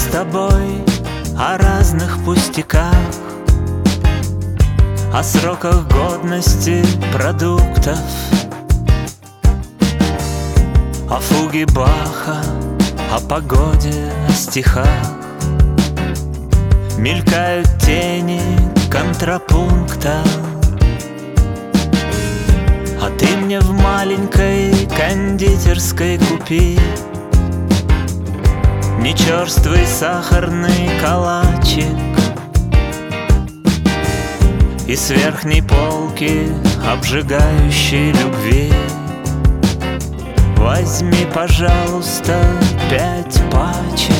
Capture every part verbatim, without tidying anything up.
тобой о разных пустяках, о сроках годности продуктов, о фуге Баха, о погоде, о стихах. Мелькают тени контрапункта, а ты мне в маленькой кондитерской купи не черствый сахарный калачик, и с верхней полки обжигающей любви возьми, пожалуйста, пять пачек.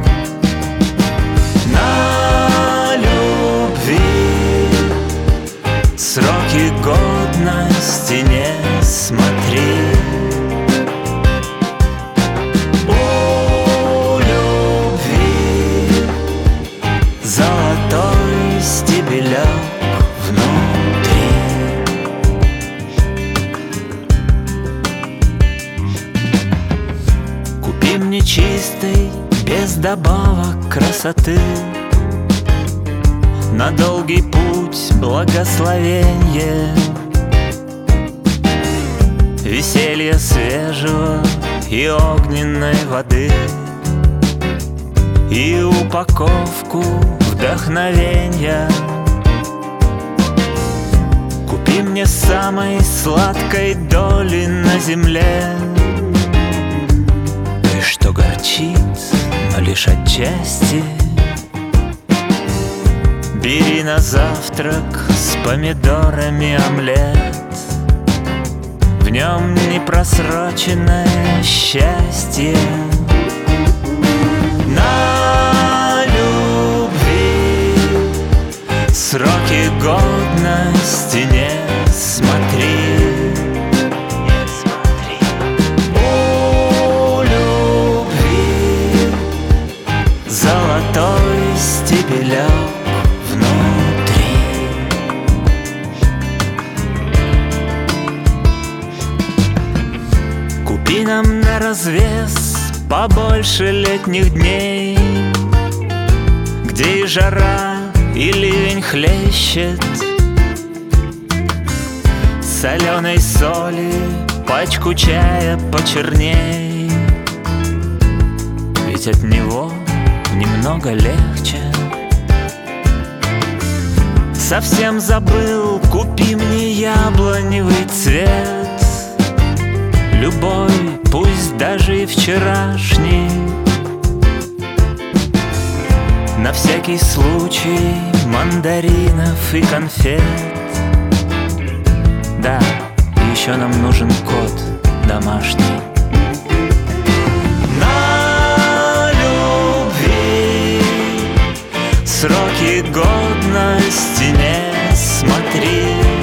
На любви сроки годности не смотри. У любви золотой стебелек внутри. Купи мне чистой, без добавок красоты, на долгий путь благословенье, веселья свежего и огненной воды, и упаковку вдохновенья. Купи мне самой сладкой доли на земле, той, что горчит, но лишь отчасти. Бери на завтрак с помидорами омлет, в нем непросроченное счастье. На любви сроки годности не смотри. У любви золотой стебелек внутри. Купи нам на развес побольше летних дней, где и жара, и ливень хлещет, соленой соли пачку чая почерней, ведь от него немного легче. Совсем забыл, купи мне яблоневый цвет, любой, пусть даже и вчерашний, на всякий случай мандаринов и конфет. Да, и еще нам нужен кот домашний. На любви сроки годности не смотри.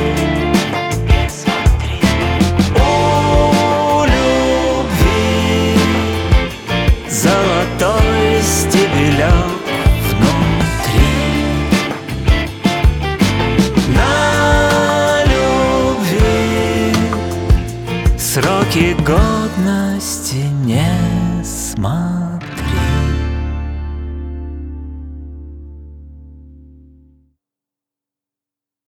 У любви золотой стебелек внутри. На любви сроки годности